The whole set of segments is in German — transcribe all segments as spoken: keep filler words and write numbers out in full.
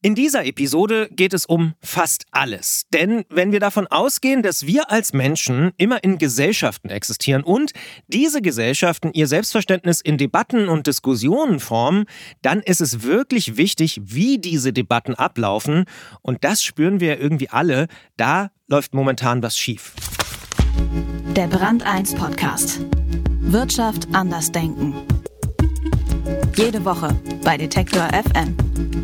In dieser Episode geht es um fast alles. Denn wenn wir davon ausgehen, dass wir als Menschen immer in Gesellschaften existieren und diese Gesellschaften ihr Selbstverständnis in Debatten und Diskussionen formen, dann ist es wirklich wichtig, wie diese Debatten ablaufen. Und das spüren wir irgendwie alle. Da läuft momentan was schief. Der Brand eins Podcast. Wirtschaft anders denken. Jede Woche bei Detektor F M.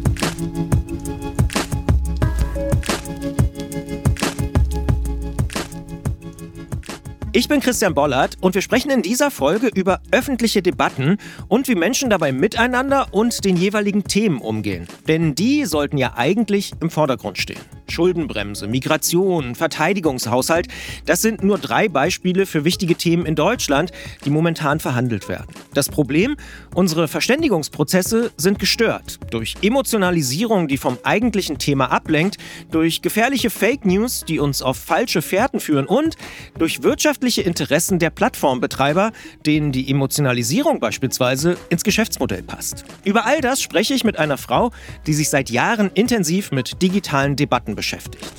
Ich bin Christian Bollert und wir sprechen in dieser Folge über öffentliche Debatten und wie Menschen dabei miteinander und den jeweiligen Themen umgehen. Denn die sollten ja eigentlich im Vordergrund stehen. Schuldenbremse, Migration, Verteidigungshaushalt, das sind nur drei Beispiele für wichtige Themen in Deutschland, die momentan verhandelt werden. Das Problem? Unsere Verständigungsprozesse sind gestört. Durch Emotionalisierung, die vom eigentlichen Thema ablenkt, durch gefährliche Fake News, die uns auf falsche Fährten führen und durch wirtschaftliche Interessen der Plattformbetreiber, denen die Emotionalisierung beispielsweise ins Geschäftsmodell passt. Über all das spreche ich mit einer Frau, die sich seit Jahren intensiv mit digitalen Debatten beschäftigt.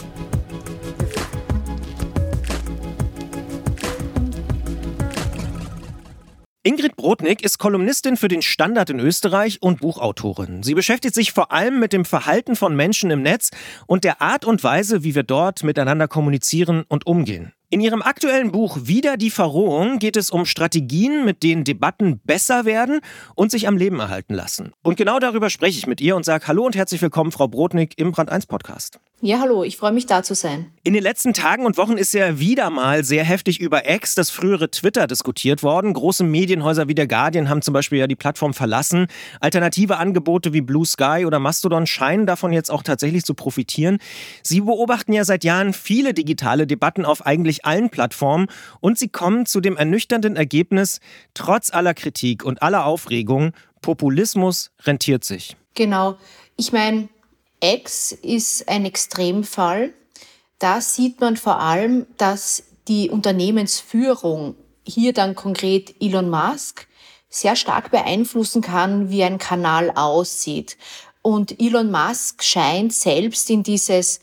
Ingrid Brodnik ist Kolumnistin für den Standard in Österreich und Buchautorin. Sie beschäftigt sich vor allem mit dem Verhalten von Menschen im Netz und der Art und Weise, wie wir dort miteinander kommunizieren und umgehen. In ihrem aktuellen Buch Wider die Verrohung geht es um Strategien, mit denen Debatten besser werden und sich am Leben erhalten lassen. Und genau darüber spreche ich mit ihr und sage Hallo und herzlich willkommen, Frau Brodnik, im Brand eins Podcast. Ja, hallo, ich freue mich, da zu sein. In den letzten Tagen und Wochen ist ja wieder mal sehr heftig über X, das frühere Twitter, diskutiert worden. Große Medienhäuser wie der Guardian haben zum Beispiel ja die Plattform verlassen. Alternative Angebote wie Blue Sky oder Mastodon scheinen davon jetzt auch tatsächlich zu profitieren. Sie beobachten ja seit Jahren viele digitale Debatten auf eigentlich allen Plattformen und sie kommen zu dem ernüchternden Ergebnis, trotz aller Kritik und aller Aufregung, Populismus rentiert sich. Genau. Ich meine, X ist ein Extremfall. Da sieht man vor allem, dass die Unternehmensführung, hier dann konkret Elon Musk, sehr stark beeinflussen kann, wie ein Kanal aussieht. Und Elon Musk scheint selbst in dieses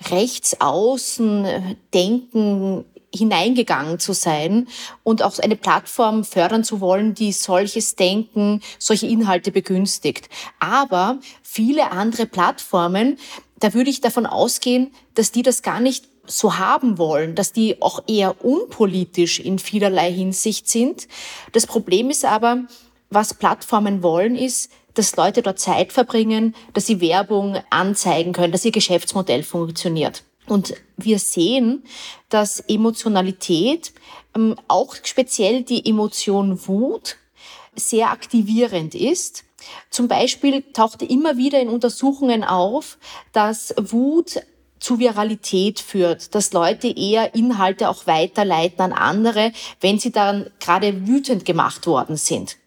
Rechtsaußen-Denken hineingegangen zu sein und auch eine Plattform fördern zu wollen, die solches Denken, solche Inhalte begünstigt. Aber viele andere Plattformen, da würde ich davon ausgehen, dass die das gar nicht so haben wollen, dass die auch eher unpolitisch in vielerlei Hinsicht sind. Das Problem ist aber, was Plattformen wollen, ist, dass Leute dort Zeit verbringen, dass sie Werbung anzeigen können, dass ihr Geschäftsmodell funktioniert. Und wir sehen, dass Emotionalität, auch speziell die Emotion Wut, sehr aktivierend ist. Zum Beispiel tauchte immer wieder in Untersuchungen auf, dass Wut zu Viralität führt, dass Leute eher Inhalte auch weiterleiten an andere, wenn sie dann gerade wütend gemacht worden sind.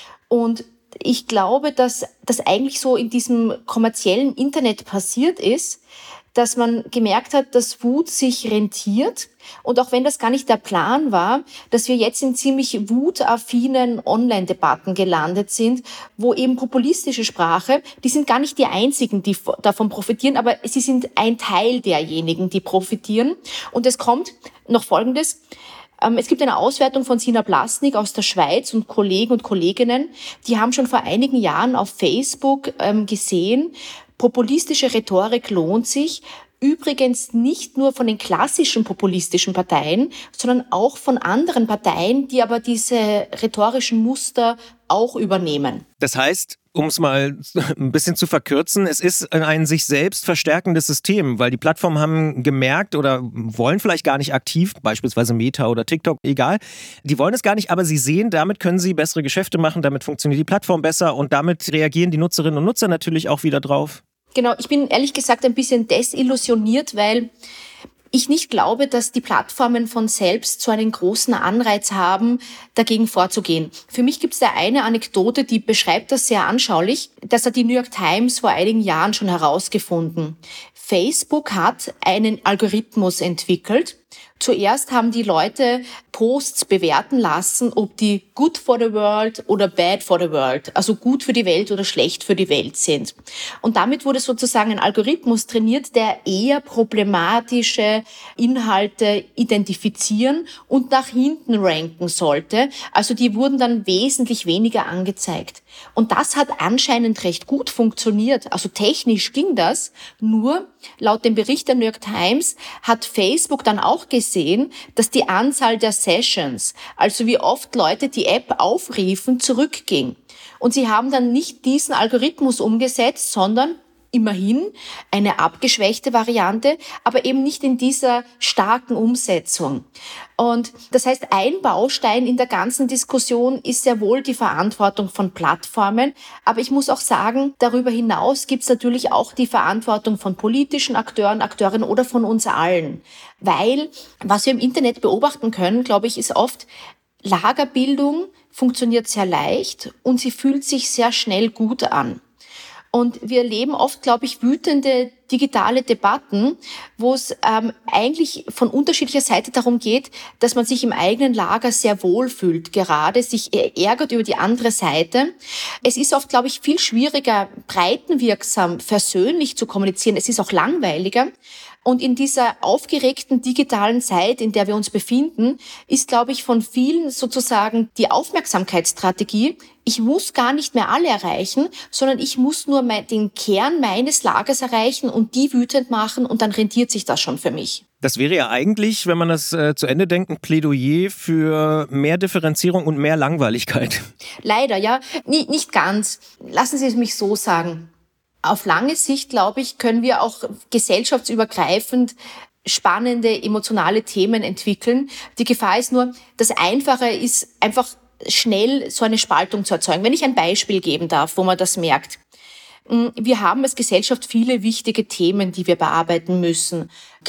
Und ich glaube, dass das eigentlich so in diesem kommerziellen Internet passiert ist, dass man gemerkt hat, dass Wut sich rentiert. Und auch wenn das gar nicht der Plan war, dass wir jetzt in ziemlich wutaffinen Online-Debatten gelandet sind, wo eben populistische Sprache, die sind gar nicht die einzigen, die davon profitieren, aber sie sind ein Teil derjenigen, die profitieren. Und es kommt noch Folgendes. Es gibt eine Auswertung von Sina Blasnik aus der Schweiz und Kollegen und Kolleginnen, die haben schon vor einigen Jahren auf Facebook gesehen, populistische Rhetorik lohnt sich, übrigens nicht nur von den klassischen populistischen Parteien, sondern auch von anderen Parteien, die aber diese rhetorischen Muster auch übernehmen. Das heißt, um es mal ein bisschen zu verkürzen, es ist ein sich selbst verstärkendes System, weil die Plattformen haben gemerkt oder wollen vielleicht gar nicht aktiv, beispielsweise Meta oder TikTok, egal, die wollen es gar nicht, aber sie sehen, damit können sie bessere Geschäfte machen, damit funktioniert die Plattform besser und damit reagieren die Nutzerinnen und Nutzer natürlich auch wieder drauf. Genau, ich bin ehrlich gesagt ein bisschen desillusioniert, weil ich nicht glaube, dass die Plattformen von selbst so einen großen Anreiz haben, dagegen vorzugehen. Für mich gibt es da eine Anekdote, die beschreibt das sehr anschaulich. Das hat die New York Times vor einigen Jahren schon herausgefunden. Facebook hat einen Algorithmus entwickelt, Zuerst haben die Leute Posts bewerten lassen, ob die good for the world oder bad for the world, also gut für die Welt oder schlecht für die Welt sind. Und damit wurde sozusagen ein Algorithmus trainiert, der eher problematische Inhalte identifizieren und nach hinten ranken sollte. Also die wurden dann wesentlich weniger angezeigt. Und das hat anscheinend recht gut funktioniert. Also technisch ging das. Nur laut dem Bericht der New York Times hat Facebook dann auch gesehen, dass die Anzahl der Sessions, also wie oft Leute die App aufriefen, zurückging. Und sie haben dann nicht diesen Algorithmus umgesetzt, sondern immerhin eine abgeschwächte Variante, aber eben nicht in dieser starken Umsetzung. Und das heißt, ein Baustein in der ganzen Diskussion ist sehr wohl die Verantwortung von Plattformen. Aber ich muss auch sagen, darüber hinaus gibt es natürlich auch die Verantwortung von politischen Akteuren, Akteurinnen oder von uns allen. Weil, was wir im Internet beobachten können, glaube ich, ist oft, Lagerbildung funktioniert sehr leicht und sie fühlt sich sehr schnell gut an. Und wir erleben oft, glaube ich, wütende digitale Debatten, wo es ähm, eigentlich von unterschiedlicher Seite darum geht, dass man sich im eigenen Lager sehr wohl fühlt, gerade sich ärgert über die andere Seite. Es ist oft, glaube ich, viel schwieriger, breitenwirksam, versöhnlich zu kommunizieren. Es ist auch langweiliger. Und in dieser aufgeregten digitalen Zeit, in der wir uns befinden, ist, glaube ich, von vielen sozusagen die Aufmerksamkeitsstrategie, ich muss gar nicht mehr alle erreichen, sondern ich muss nur den Kern meines Lagers erreichen und die wütend machen und dann rentiert sich das schon für mich. Das wäre ja eigentlich, wenn man das äh, zu Ende denkt, ein Plädoyer für mehr Differenzierung und mehr Langweiligkeit. Leider, ja. Nie, nicht ganz. Lassen Sie es mich so sagen. Auf lange Sicht, glaube ich, können wir auch gesellschaftsübergreifend spannende, emotionale Themen entwickeln. Die Gefahr ist nur, das Einfache ist einfach schnell so eine Spaltung zu erzeugen. Wenn ich ein Beispiel geben darf, wo man das merkt. Wir haben als Gesellschaft viele wichtige Themen, die wir bearbeiten müssen.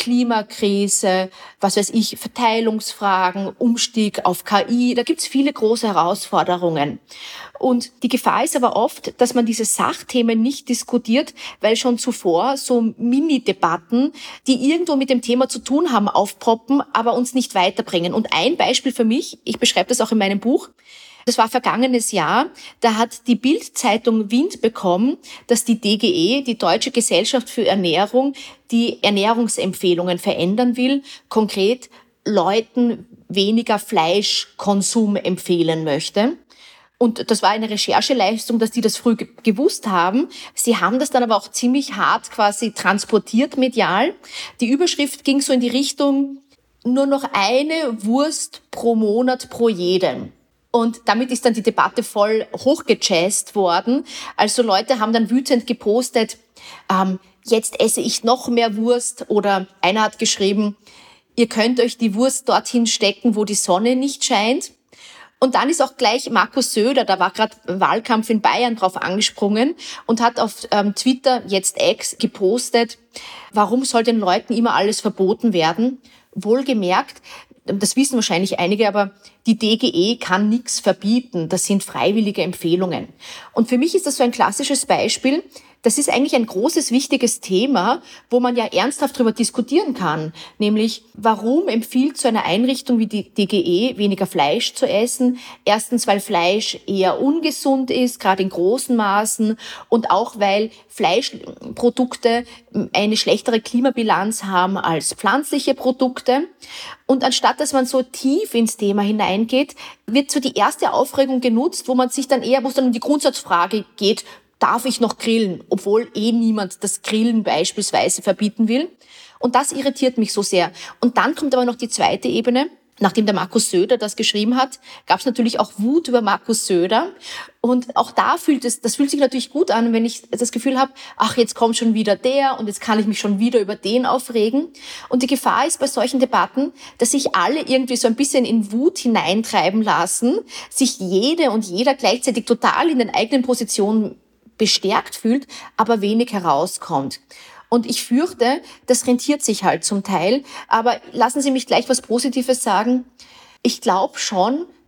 Klimakrise, was weiß ich, Verteilungsfragen, Umstieg auf K I, da gibt's viele große Herausforderungen. Und die Gefahr ist aber oft, dass man diese Sachthemen nicht diskutiert, weil schon zuvor so Mini-Debatten, die irgendwo mit dem Thema zu tun haben, aufpoppen, aber uns nicht weiterbringen. Und ein Beispiel für mich, ich beschreibe das auch in meinem Buch, das war vergangenes Jahr, da hat die Bild-Zeitung Wind bekommen, dass die D G E, die Deutsche Gesellschaft für Ernährung, die Ernährungsempfehlungen verändern will, konkret Leuten weniger Fleischkonsum empfehlen möchte. Und das war eine Rechercheleistung, dass die das früh ge- gewusst haben. Sie haben das dann aber auch ziemlich hart quasi transportiert medial. Die Überschrift ging so in die Richtung, nur noch eine Wurst pro Monat pro jedem. Und damit ist dann die Debatte voll hochgejazzt worden. Also Leute haben dann wütend gepostet, ähm, jetzt esse ich noch mehr Wurst. Oder einer hat geschrieben, ihr könnt euch die Wurst dorthin stecken, wo die Sonne nicht scheint. Und dann ist auch gleich Markus Söder, da war gerade Wahlkampf in Bayern, drauf angesprungen und hat auf ähm, Twitter, jetzt X, gepostet, warum soll den Leuten immer alles verboten werden? Wohlgemerkt, das wissen wahrscheinlich einige, aber die D G E kann nichts verbieten. Das sind freiwillige Empfehlungen. Und für mich ist das so ein klassisches Beispiel. Das ist eigentlich ein großes, wichtiges Thema, wo man ja ernsthaft darüber diskutieren kann. Nämlich, warum empfiehlt so eine Einrichtung wie die D G E, weniger Fleisch zu essen? Erstens, weil Fleisch eher ungesund ist, gerade in großen Maßen. Und auch, weil Fleischprodukte eine schlechtere Klimabilanz haben als pflanzliche Produkte. Und anstatt, dass man so tief ins Thema hineingeht, wird so die erste Aufregung genutzt, wo man sich dann eher, wo es dann um die Grundsatzfrage geht, darf ich noch grillen, obwohl eh niemand das Grillen beispielsweise verbieten will. Und das irritiert mich so sehr. Und dann kommt aber noch die zweite Ebene. Nachdem der Markus Söder das geschrieben hat, gab es natürlich auch Wut über Markus Söder. Und auch da fühlt es, das fühlt sich natürlich gut an, wenn ich das Gefühl habe, ach, jetzt kommt schon wieder der und jetzt kann ich mich schon wieder über den aufregen. Und die Gefahr ist bei solchen Debatten, dass sich alle irgendwie so ein bisschen in Wut hineintreiben lassen, sich jede und jeder gleichzeitig total in den eigenen Positionen bestärkt fühlt, aber wenig herauskommt. Und ich fürchte, das rentiert sich halt zum Teil. Aber lassen Sie mich gleich was Positives sagen. Ich glaube schon,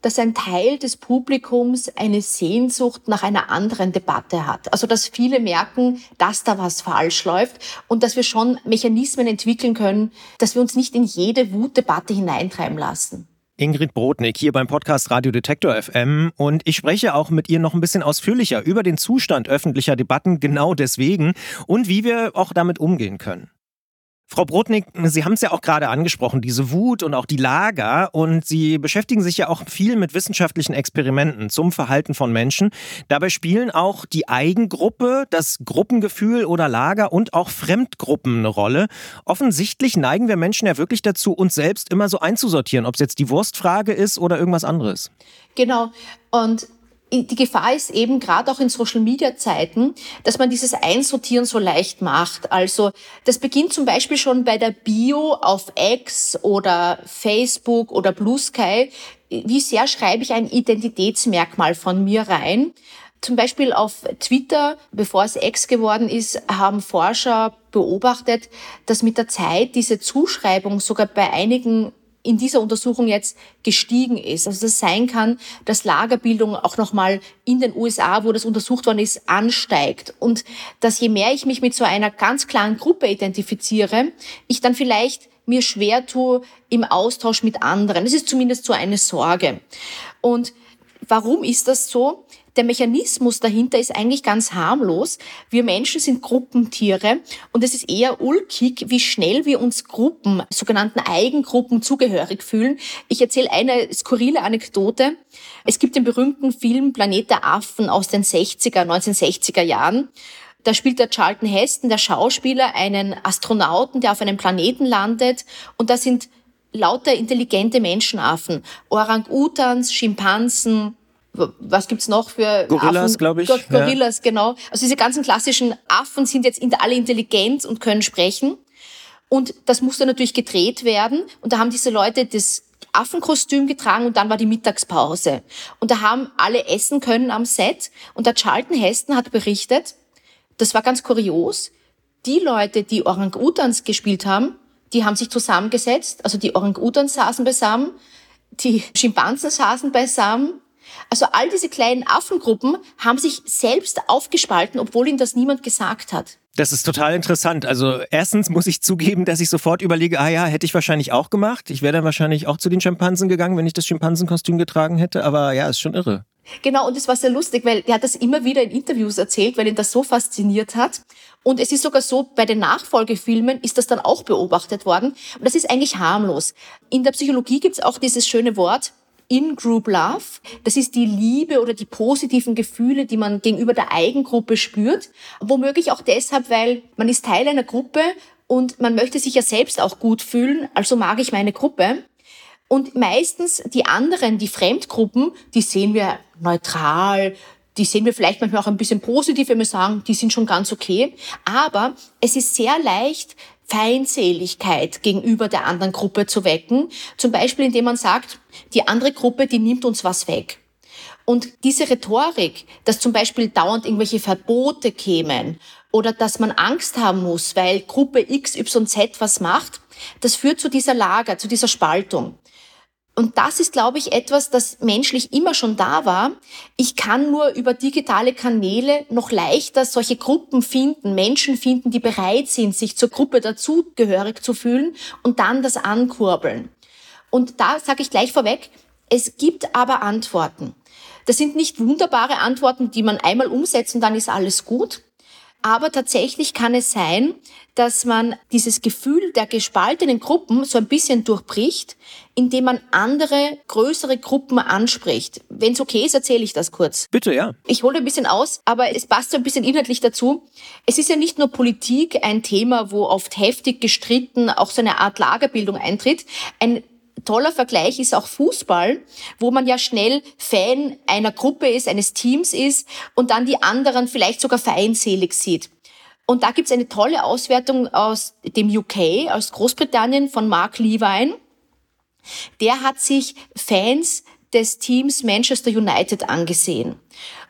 dass ein Teil des Publikums eine Sehnsucht nach einer anderen Debatte hat. Also dass viele merken, dass da was falsch läuft und dass wir schon Mechanismen entwickeln können, dass wir uns nicht in jede Wutdebatte hineintreiben lassen. Ingrid Brodnik hier beim Podcast Radio Detektor F M und ich spreche auch mit ihr noch ein bisschen ausführlicher über den Zustand öffentlicher Debatten, genau deswegen, und wie wir auch damit umgehen können. Frau Brodnik, Sie haben es ja auch gerade angesprochen, diese Wut und auch die Lager, und Sie beschäftigen sich ja auch viel mit wissenschaftlichen Experimenten zum Verhalten von Menschen. Dabei spielen auch die Eigengruppe, das Gruppengefühl oder Lager und auch Fremdgruppen eine Rolle. Offensichtlich neigen wir Menschen ja wirklich dazu, uns selbst immer so einzusortieren, ob es jetzt die Wurstfrage ist oder irgendwas anderes. Genau, und die Gefahr ist eben gerade auch in Social-Media-Zeiten, dass man dieses Einsortieren so leicht macht. Also das beginnt zum Beispiel schon bei der Bio auf X oder Facebook oder Blue Sky. Wie sehr schreibe ich ein Identitätsmerkmal von mir rein? Zum Beispiel auf Twitter, bevor es X geworden ist, haben Forscher beobachtet, dass mit der Zeit diese Zuschreibung sogar bei einigen in dieser Untersuchung jetzt gestiegen ist. Also das sein kann, dass Lagerbildung auch nochmal in den U S A, wo das untersucht worden ist, ansteigt. Und dass je mehr ich mich mit so einer ganz klaren Gruppe identifiziere, ich dann vielleicht mir schwer tue im Austausch mit anderen. Das ist zumindest so eine Sorge. Und warum ist das so? Der Mechanismus dahinter ist eigentlich ganz harmlos. Wir Menschen sind Gruppentiere und es ist eher ulkig, wie schnell wir uns Gruppen, sogenannten Eigengruppen, zugehörig fühlen. Ich erzähle eine skurrile Anekdote. Es gibt den berühmten Film Planet der Affen aus den sechziger, neunzehnhundertsechziger Jahren. Da spielt der Charlton Heston, der Schauspieler, einen Astronauten, der auf einem Planeten landet, und da sind lauter intelligente Menschenaffen, Orang-Utans, Schimpansen. Was gibt's noch für Gorillas, glaube ich. Gorillas, ja. Genau. Also diese ganzen klassischen Affen sind jetzt alle intelligent und können sprechen. Und das musste natürlich gedreht werden. Und da haben diese Leute das Affenkostüm getragen und dann war die Mittagspause. Und da haben alle essen können am Set. Und der Charlton Heston hat berichtet, das war ganz kurios, die Leute, die Orang-Utans gespielt haben, die haben sich zusammengesetzt. Also die Orang-Utans saßen beisammen, die Schimpansen saßen beisammen. Also all diese kleinen Affengruppen haben sich selbst aufgespalten, obwohl ihnen das niemand gesagt hat. Das ist total interessant. Also erstens muss ich zugeben, dass ich sofort überlege, ah ja, hätte ich wahrscheinlich auch gemacht. Ich wäre dann wahrscheinlich auch zu den Schimpansen gegangen, wenn ich das Schimpansenkostüm getragen hätte. Aber ja, ist schon irre. Genau, und es war sehr lustig, weil er hat das immer wieder in Interviews erzählt, weil ihn das so fasziniert hat. Und es ist sogar so, bei den Nachfolgefilmen ist das dann auch beobachtet worden. Und das ist eigentlich harmlos. In der Psychologie gibt es auch dieses schöne Wort In-Group Love. Das ist die Liebe oder die positiven Gefühle, die man gegenüber der Eigengruppe spürt. Womöglich auch deshalb, weil man ist Teil einer Gruppe und man möchte sich ja selbst auch gut fühlen, also mag ich meine Gruppe. Und meistens die anderen, die Fremdgruppen, die sehen wir neutral, die sehen wir vielleicht manchmal auch ein bisschen positiv, wenn wir sagen, die sind schon ganz okay. Aber es ist sehr leicht, Feindseligkeit gegenüber der anderen Gruppe zu wecken. Zum Beispiel, indem man sagt, die andere Gruppe, die nimmt uns was weg. Und diese Rhetorik, dass zum Beispiel dauernd irgendwelche Verbote kämen oder dass man Angst haben muss, weil Gruppe X Y Z was macht, das führt zu dieser Lager, zu dieser Spaltung. Und das ist, glaube ich, etwas, das menschlich immer schon da war. Ich kann nur über digitale Kanäle noch leichter solche Gruppen finden, Menschen finden, die bereit sind, sich zur Gruppe dazugehörig zu fühlen und dann das ankurbeln. Und da sage ich gleich vorweg, es gibt aber Antworten. Das sind nicht wunderbare Antworten, die man einmal umsetzt und dann ist alles gut. Aber tatsächlich kann es sein, dass man dieses Gefühl der gespaltenen Gruppen so ein bisschen durchbricht, indem man andere, größere Gruppen anspricht. Wenn es okay ist, erzähle ich das kurz. Bitte, ja. Ich hole ein bisschen aus, aber es passt so ein bisschen inhaltlich dazu. Es ist ja nicht nur Politik ein Thema, wo oft heftig gestritten auch so eine Art Lagerbildung eintritt. Ein toller Vergleich ist auch Fußball, wo man ja schnell Fan einer Gruppe ist, eines Teams ist und dann die anderen vielleicht sogar feindselig sieht. Und da gibt's eine tolle Auswertung aus dem U K, aus Großbritannien von Mark Levine. Der hat sich Fans des Teams Manchester United angesehen.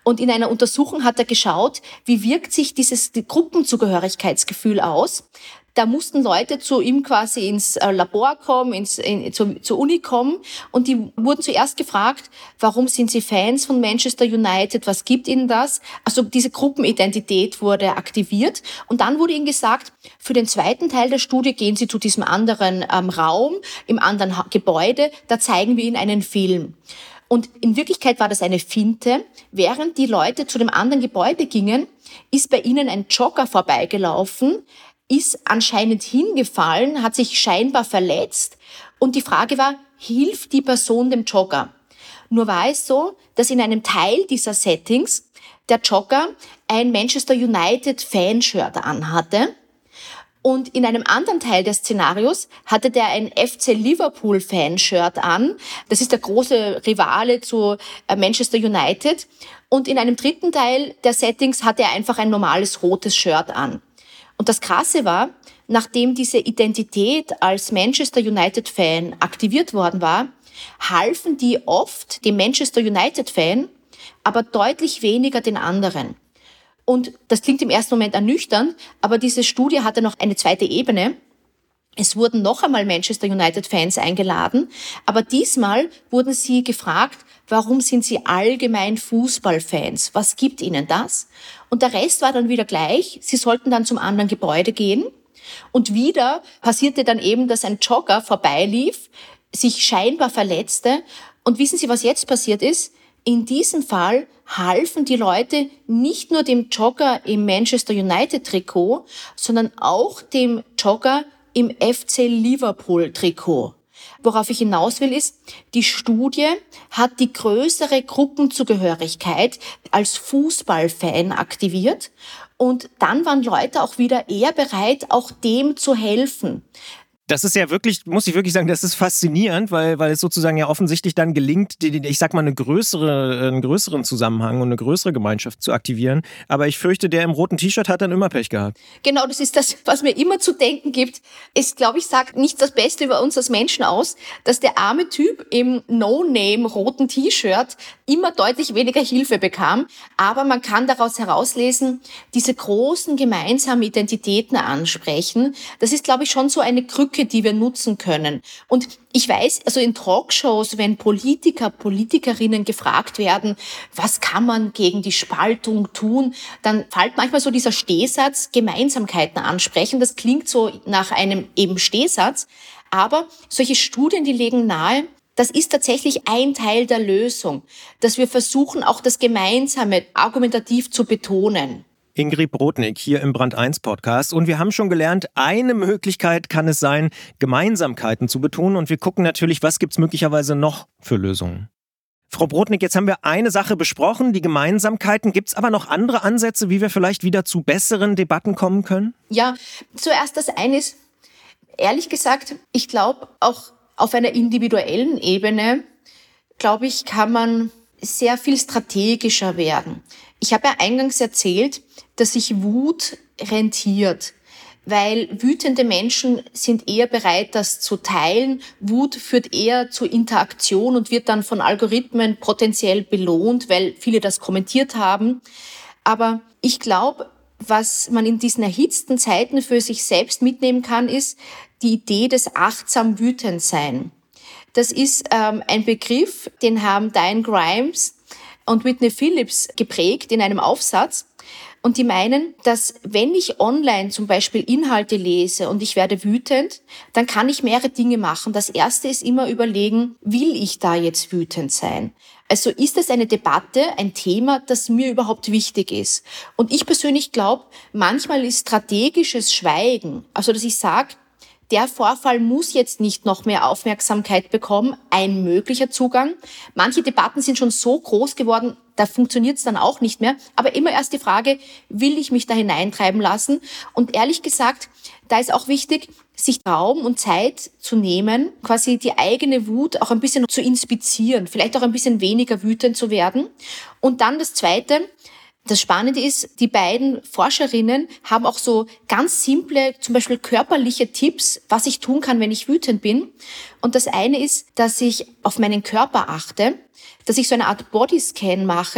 Und in einer Untersuchung hat er geschaut, wie wirkt sich dieses Gruppenzugehörigkeitsgefühl aus. Da mussten Leute zu ihm quasi ins Labor kommen, ins, in, zu, zur Uni kommen und die wurden zuerst gefragt, warum sind sie Fans von Manchester United, was gibt ihnen das? Also diese Gruppenidentität wurde aktiviert und dann wurde ihnen gesagt, für den zweiten Teil der Studie gehen sie zu diesem anderen ähm, Raum, im anderen ha- Gebäude, da zeigen wir ihnen einen Film. Und in Wirklichkeit war das eine Finte. Während die Leute zu dem anderen Gebäude gingen, ist bei ihnen ein Jogger vorbeigelaufen, ist anscheinend hingefallen, hat sich scheinbar verletzt und die Frage war, hilft die Person dem Jogger? Nur war es so, dass in einem Teil dieser Settings der Jogger ein Manchester United Fanshirt anhatte und in einem anderen Teil des Szenarios hatte der ein F C Liverpool Fanshirt an. Das ist der große Rivale zu Manchester United. Und in einem dritten Teil der Settings hatte er einfach ein normales rotes Shirt an. Und das Krasse war, nachdem diese Identität als Manchester United-Fan aktiviert worden war, halfen die oft dem Manchester United-Fan, aber deutlich weniger den anderen. Und das klingt im ersten Moment ernüchternd, aber diese Studie hatte noch eine zweite Ebene. Es wurden noch einmal Manchester United-Fans eingeladen, aber diesmal wurden sie gefragt, warum sind sie allgemein Fußballfans? Was gibt ihnen das? Und der Rest war dann wieder gleich. Sie sollten dann zum anderen Gebäude gehen. Und wieder passierte dann eben, dass ein Jogger vorbeilief, sich scheinbar verletzte. Und wissen Sie, was jetzt passiert ist? In diesem Fall halfen die Leute nicht nur dem Jogger im Manchester United-Trikot, sondern auch dem Jogger im F C Liverpool-Trikot. Worauf ich hinaus will, ist, die Studie hat die größere Gruppenzugehörigkeit als Fußballfan aktiviert und dann waren Leute auch wieder eher bereit, auch dem zu helfen. Das ist ja wirklich, muss ich wirklich sagen, das ist faszinierend, weil, weil es sozusagen ja offensichtlich dann gelingt, die, die, ich sag mal, eine größere, einen größeren Zusammenhang und eine größere Gemeinschaft zu aktivieren. Aber ich fürchte, der im roten T-Shirt hat dann immer Pech gehabt. Genau, das ist das, was mir immer zu denken gibt. Es, glaube ich, sagt nicht das Beste über uns als Menschen aus, dass der arme Typ im No-Name roten T-Shirt immer deutlich weniger Hilfe bekam. Aber man kann daraus herauslesen, diese großen gemeinsamen Identitäten ansprechen. Das ist, glaube ich, schon so eine Krücke, die wir nutzen können. Und ich weiß, also in Talkshows, wenn Politiker, Politikerinnen gefragt werden, was kann man gegen die Spaltung tun, dann fällt manchmal so dieser Stehsatz, Gemeinsamkeiten ansprechen. Das klingt so nach einem eben Stehsatz. Aber solche Studien, die legen nahe, das ist tatsächlich ein Teil der Lösung, dass wir versuchen, auch das Gemeinsame argumentativ zu betonen. Ingrid Brodnik hier im Brand eins Podcast. Und wir haben schon gelernt, eine Möglichkeit kann es sein, Gemeinsamkeiten zu betonen. Und wir gucken natürlich, was gibt es möglicherweise noch für Lösungen. Frau Brodnik, jetzt haben wir eine Sache besprochen, die Gemeinsamkeiten. Gibt es aber noch andere Ansätze, wie wir vielleicht wieder zu besseren Debatten kommen können? Ja, zuerst das eine ist, ehrlich gesagt, ich glaube, auch auf einer individuellen Ebene, glaube ich, kann man sehr viel strategischer werden. Ich habe ja eingangs erzählt, dass sich Wut rentiert, weil wütende Menschen sind eher bereit, das zu teilen. Wut führt eher zur Interaktion und wird dann von Algorithmen potenziell belohnt, weil viele das kommentiert haben. Aber ich glaube, was man in diesen erhitzten Zeiten für sich selbst mitnehmen kann, ist die Idee des achtsam Wütendsein. Das ist ähm, ein Begriff, den haben Diane Grimes und Whitney Phillips geprägt in einem Aufsatz. Und die meinen, dass wenn ich online zum Beispiel Inhalte lese und ich werde wütend, dann kann ich mehrere Dinge machen. Das erste ist immer überlegen, will ich da jetzt wütend sein? Also ist es eine Debatte, ein Thema, das mir überhaupt wichtig ist? Und ich persönlich glaube, manchmal ist strategisches Schweigen, also dass ich sage, der Vorfall muss jetzt nicht noch mehr Aufmerksamkeit bekommen, ein möglicher Zugang. Manche Debatten sind schon so groß geworden, da funktioniert es dann auch nicht mehr. Aber immer erst die Frage, will ich mich da hineintreiben lassen? Und ehrlich gesagt, da ist auch wichtig, sich Raum und Zeit zu nehmen, quasi die eigene Wut auch ein bisschen zu inspizieren, vielleicht auch ein bisschen weniger wütend zu werden. Und dann das Zweite, das Spannende ist, die beiden Forscherinnen haben auch so ganz simple, zum Beispiel körperliche Tipps, was ich tun kann, wenn ich wütend bin. Und das eine ist, dass ich auf meinen Körper achte, dass ich so eine Art Bodyscan mache,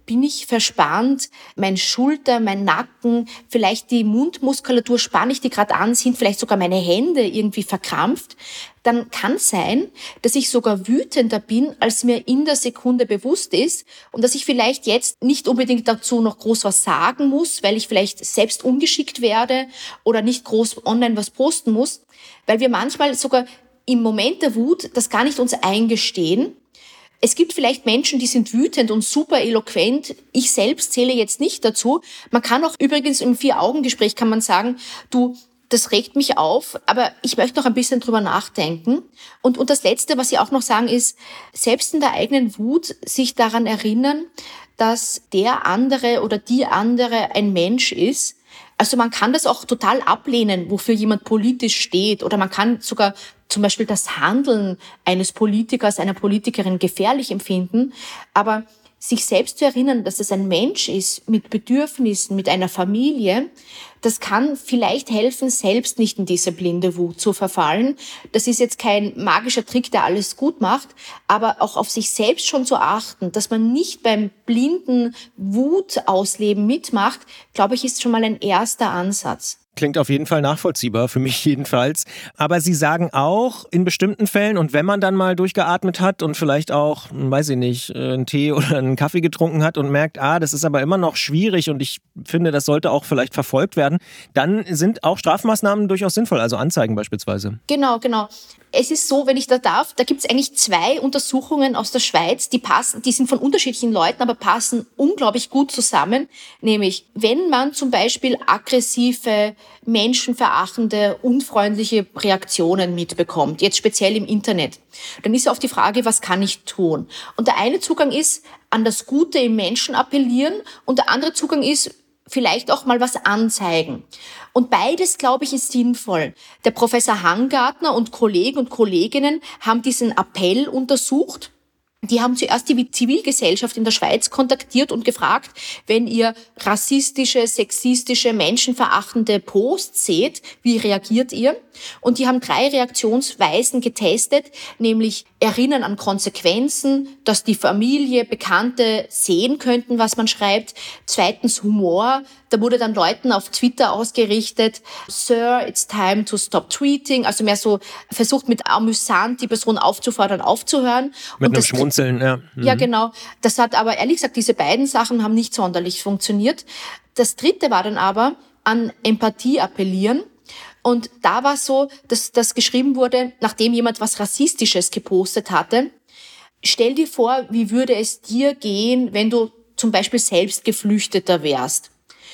bin ich verspannt, mein Schulter, mein Nacken, vielleicht die Mundmuskulatur, spanne ich die gerade an, sind vielleicht sogar meine Hände irgendwie verkrampft, dann kann sein, dass ich sogar wütender bin, als mir in der Sekunde bewusst ist und dass ich vielleicht jetzt nicht unbedingt dazu noch groß was sagen muss, weil ich vielleicht selbst ungeschickt werde oder nicht groß online was posten muss, weil wir manchmal sogar im Moment der Wut das gar nicht uns eingestehen. Es gibt vielleicht Menschen, die sind wütend und super eloquent. Ich selbst zähle jetzt nicht dazu. Man kann auch übrigens im Vier-Augen-Gespräch kann man sagen, du, das regt mich auf, aber ich möchte noch ein bisschen drüber nachdenken. Und, und das Letzte, was Sie auch noch sagen, ist, selbst in der eigenen Wut sich daran erinnern, dass der andere oder die andere ein Mensch ist. Also man kann das auch total ablehnen, wofür jemand politisch steht. Oder man kann sogar zum Beispiel das Handeln eines Politikers, einer Politikerin gefährlich empfinden. Aber sich selbst zu erinnern, dass es ein Mensch ist mit Bedürfnissen, mit einer Familie, das kann vielleicht helfen, selbst nicht in diese blinde Wut zu verfallen. Das ist jetzt kein magischer Trick, der alles gut macht, aber auch auf sich selbst schon zu achten, dass man nicht beim blinden Wutausleben mitmacht, glaube ich, ist schon mal ein erster Ansatz. Klingt auf jeden Fall nachvollziehbar, für mich jedenfalls. Aber Sie sagen auch, in bestimmten Fällen und wenn man dann mal durchgeatmet hat und vielleicht auch, weiß ich nicht, einen Tee oder einen Kaffee getrunken hat und merkt, ah, das ist aber immer noch schwierig und ich finde, das sollte auch vielleicht verfolgt werden, dann sind auch Strafmaßnahmen durchaus sinnvoll, also Anzeigen beispielsweise. Genau, genau. Es ist so, wenn ich da darf, da gibt es eigentlich zwei Untersuchungen aus der Schweiz, die passen, die sind von unterschiedlichen Leuten, aber passen unglaublich gut zusammen. Nämlich, wenn man zum Beispiel aggressive, menschenverachtende, unfreundliche Reaktionen mitbekommt, jetzt speziell im Internet, dann ist oft die Frage, was kann ich tun? Und der eine Zugang ist, an das Gute im Menschen appellieren und der andere Zugang ist, vielleicht auch mal was anzeigen. Und beides, glaube ich, ist sinnvoll. Der Professor Hangartner und Kollegen und Kolleginnen haben diesen Appell untersucht. Die haben zuerst die Zivilgesellschaft in der Schweiz kontaktiert und gefragt, wenn ihr rassistische, sexistische, menschenverachtende Posts seht, wie reagiert ihr? Und die haben drei Reaktionsweisen getestet, nämlich Erinnern an Konsequenzen, dass die Familie, Bekannte sehen könnten, was man schreibt. Zweitens Humor. Da wurde dann Leuten auf Twitter ausgerichtet, Sir, it's time to stop tweeting. Also mehr so versucht mit amüsant die Person aufzufordern, aufzuhören. Mit und einem das, Schmunzeln, ja. Mhm. Ja, genau. Das hat aber, ehrlich gesagt, diese beiden Sachen haben nicht sonderlich funktioniert. Das dritte war dann aber, an Empathie appellieren. Und da war es so, dass das geschrieben wurde, nachdem jemand was Rassistisches gepostet hatte. Stell dir vor, wie würde es dir gehen, wenn du zum Beispiel selbst Geflüchteter wärst.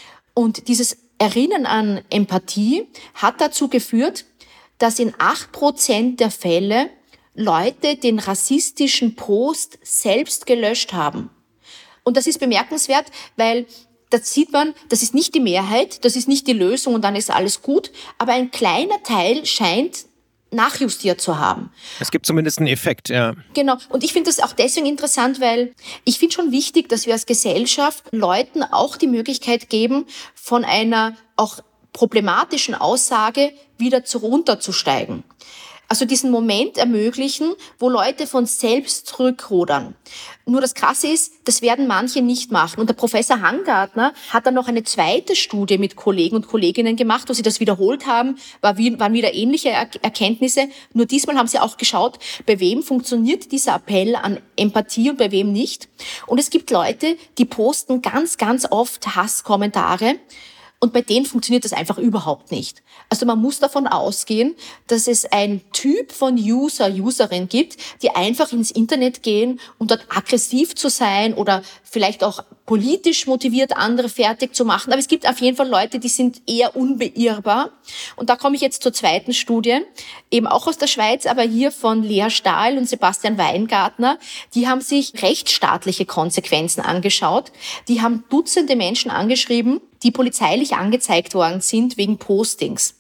Und dieses Erinnern an Empathie hat dazu geführt, dass in acht Prozent der Fälle Leute den rassistischen Post selbst gelöscht haben. Und das ist bemerkenswert, weil das sieht man, das ist nicht die Mehrheit, das ist nicht die Lösung und dann ist alles gut, aber ein kleiner Teil scheint nachjustiert zu haben. Es gibt zumindest einen Effekt, ja. Genau. Und ich finde das auch deswegen interessant, weil ich finde schon wichtig, dass wir als Gesellschaft Leuten auch die Möglichkeit geben, von einer auch problematischen Aussage wieder zu runterzusteigen. Also diesen Moment ermöglichen, wo Leute von selbst zurückrudern. Nur das Krasse ist, das werden manche nicht machen. Und der Professor Hangartner hat dann noch eine zweite Studie mit Kollegen und Kolleginnen gemacht, wo sie das wiederholt haben, war wie, waren wieder ähnliche Erkenntnisse. Nur diesmal haben sie auch geschaut, bei wem funktioniert dieser Appell an Empathie und bei wem nicht. Und es gibt Leute, die posten ganz, ganz oft Hasskommentare. Und bei denen funktioniert das einfach überhaupt nicht. Also man muss davon ausgehen, dass es ein Typ von User, Userin gibt, die einfach ins Internet gehen, um dort aggressiv zu sein oder vielleicht auch politisch motiviert andere fertig zu machen. Aber es gibt auf jeden Fall Leute, die sind eher unbeirrbar. Und da komme ich jetzt zur zweiten Studie, eben auch aus der Schweiz, aber hier von Lea Stahl und Sebastian Weingartner. Die haben sich rechtsstaatliche Konsequenzen angeschaut. Die haben Dutzende Menschen angeschrieben, die polizeilich angezeigt worden sind wegen Postings.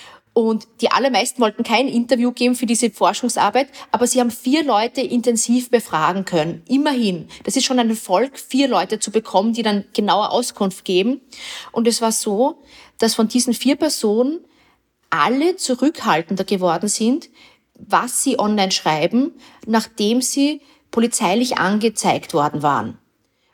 Und die allermeisten wollten kein Interview geben für diese Forschungsarbeit, aber sie haben vier Leute intensiv befragen können. Immerhin. Das ist schon ein Erfolg, vier Leute zu bekommen, die dann genaue Auskunft geben. Und es war so, dass von diesen vier Personen alle zurückhaltender geworden sind, was sie online schreiben, nachdem sie polizeilich angezeigt worden waren.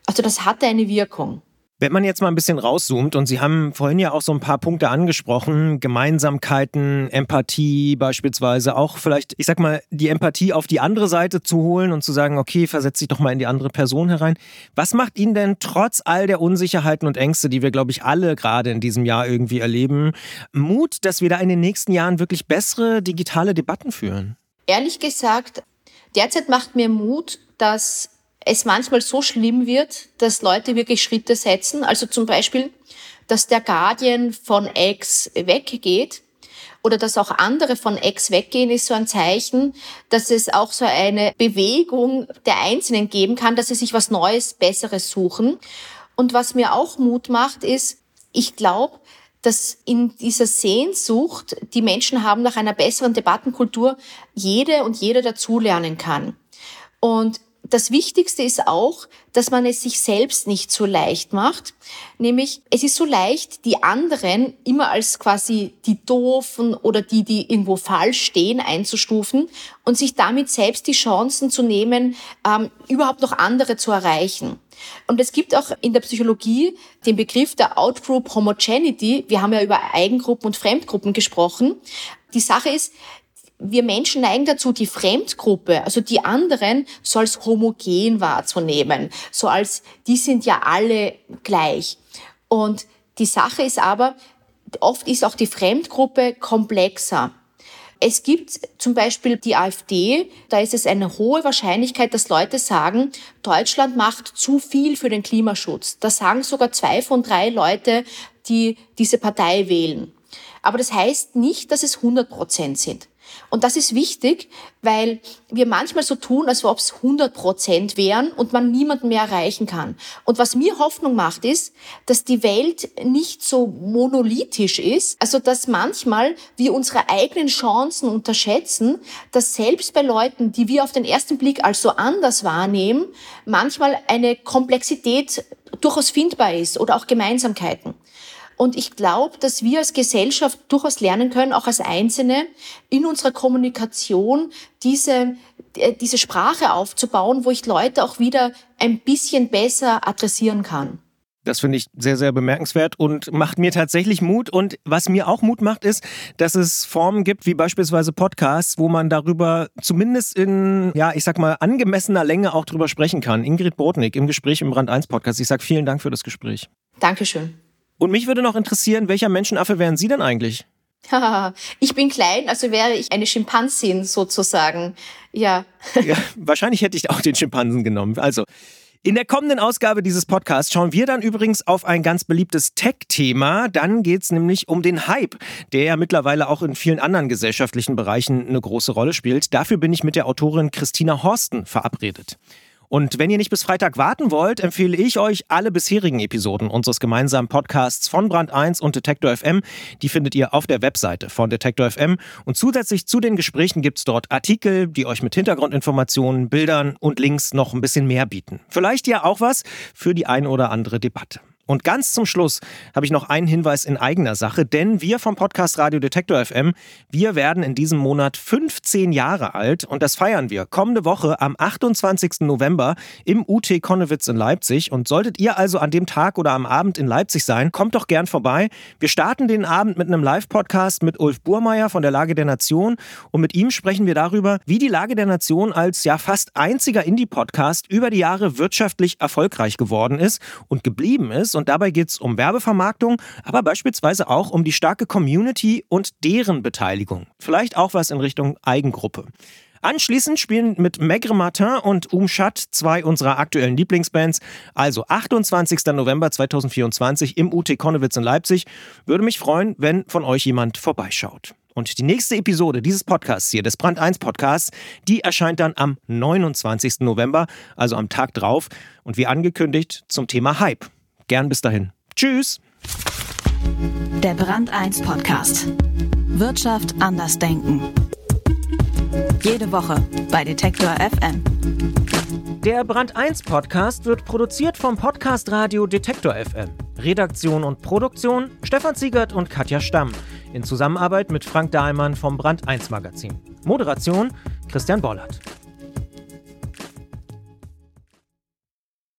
Also das hatte eine Wirkung. Wenn man jetzt mal ein bisschen rauszoomt, und Sie haben vorhin ja auch so ein paar Punkte angesprochen, Gemeinsamkeiten, Empathie beispielsweise, auch vielleicht, ich sag mal, die Empathie auf die andere Seite zu holen und zu sagen, okay, versetz dich doch mal in die andere Person herein. Was macht Ihnen denn trotz all der Unsicherheiten und Ängste, die wir, glaube ich, alle gerade in diesem Jahr irgendwie erleben, Mut, dass wir da in den nächsten Jahren wirklich bessere digitale Debatten führen? Ehrlich gesagt, derzeit macht mir Mut, dass es manchmal so schlimm wird, dass Leute wirklich Schritte setzen. Also zum Beispiel, dass der Guardian von X weggeht oder dass auch andere von X weggehen, ist so ein Zeichen, dass es auch so eine Bewegung der Einzelnen geben kann, dass sie sich was Neues, Besseres suchen. Und was mir auch Mut macht, ist, ich glaube, dass in dieser Sehnsucht, die Menschen haben nach einer besseren Debattenkultur, jede und jeder dazulernen kann. Und das Wichtigste ist auch, dass man es sich selbst nicht so leicht macht. Nämlich, es ist so leicht, die anderen immer als quasi die Doofen oder die, die irgendwo falsch stehen, einzustufen und sich damit selbst die Chancen zu nehmen, ähm, überhaupt noch andere zu erreichen. Und es gibt auch in der Psychologie den Begriff der Outgroup Homogeneity. Wir haben ja über Eigengruppen und Fremdgruppen gesprochen. Die Sache ist, wir Menschen neigen dazu, die Fremdgruppe, also die anderen, so als homogen wahrzunehmen, so als, die sind ja alle gleich. Und die Sache ist aber, oft ist auch die Fremdgruppe komplexer. Es gibt zum Beispiel die AfD, da ist es eine hohe Wahrscheinlichkeit, dass Leute sagen, Deutschland macht zu viel für den Klimaschutz. Das sagen sogar zwei von drei Leute, die diese Partei wählen. Aber das heißt nicht, dass es hundert Prozent sind. Und das ist wichtig, weil wir manchmal so tun, als ob es hundert Prozent wären und man niemanden mehr erreichen kann. Und was mir Hoffnung macht, ist, dass die Welt nicht so monolithisch ist, also dass manchmal wir unsere eigenen Chancen unterschätzen, dass selbst bei Leuten, die wir auf den ersten Blick als so anders wahrnehmen, manchmal eine Komplexität durchaus findbar ist oder auch Gemeinsamkeiten. Und ich glaube, dass wir als Gesellschaft durchaus lernen können, auch als Einzelne, in unserer Kommunikation diese, diese Sprache aufzubauen, wo ich Leute auch wieder ein bisschen besser adressieren kann. Das finde ich sehr, sehr bemerkenswert und macht mir tatsächlich Mut. Und was mir auch Mut macht, ist, dass es Formen gibt, wie beispielsweise Podcasts, wo man darüber zumindest in, ja, ich sag mal, angemessener Länge auch drüber sprechen kann. Ingrid Brodnik im Gespräch im Brand eins Podcast. Ich sage vielen Dank für das Gespräch. Dankeschön. Und mich würde noch interessieren, welcher Menschenaffe wären Sie denn eigentlich? Ich bin klein, also wäre ich eine Schimpansin sozusagen. Ja. Ja, wahrscheinlich hätte ich auch den Schimpansen genommen. Also, in der kommenden Ausgabe dieses Podcasts schauen wir dann übrigens auf ein ganz beliebtes Tech-Thema. Dann geht es nämlich um den Hype, der ja mittlerweile auch in vielen anderen gesellschaftlichen Bereichen eine große Rolle spielt. Dafür bin ich mit der Autorin Christina Horsten verabredet. Und wenn ihr nicht bis Freitag warten wollt, empfehle ich euch alle bisherigen Episoden unseres gemeinsamen Podcasts von Brand eins und Detektor F M. Die findet ihr auf der Webseite von Detektor F M. Und zusätzlich zu den Gesprächen gibt es dort Artikel, die euch mit Hintergrundinformationen, Bildern und Links noch ein bisschen mehr bieten. Vielleicht ja auch was für die ein oder andere Debatte. Und ganz zum Schluss habe ich noch einen Hinweis in eigener Sache, denn wir vom Podcast Radio Detektor F M, wir werden in diesem Monat fünfzehn Jahre alt und das feiern wir kommende Woche am achtundzwanzigsten November im U T Konnewitz in Leipzig. Und solltet ihr also an dem Tag oder am Abend in Leipzig sein, kommt doch gern vorbei. Wir starten den Abend mit einem Live-Podcast mit Ulf Burmeier von der Lage der Nation und mit ihm sprechen wir darüber, wie die Lage der Nation als ja fast einziger Indie-Podcast über die Jahre wirtschaftlich erfolgreich geworden ist und geblieben ist. Und dabei geht es um Werbevermarktung, aber beispielsweise auch um die starke Community und deren Beteiligung. Vielleicht auch was in Richtung Eigengruppe. Anschließend spielen mit Maigre Martin und Umschat zwei unserer aktuellen Lieblingsbands. Also achtundzwanzigsten November zweitausendvierundzwanzig im U T Konnewitz in Leipzig. Würde mich freuen, wenn von euch jemand vorbeischaut. Und die nächste Episode dieses Podcasts hier, des Brand eins Podcasts, die erscheint dann am neunundzwanzigsten November, also am Tag drauf. Und wie angekündigt zum Thema Hype. Gern bis dahin. Tschüss. Der Brand eins Podcast. Wirtschaft anders denken. Jede Woche bei Detektor F M. Der Brand eins Podcast wird produziert vom Podcast Radio Detektor F M. Redaktion und Produktion Stefan Ziegert und Katja Stamm. In Zusammenarbeit mit Frank Dahlmann vom Brand eins Magazin. Moderation Christian Bollert.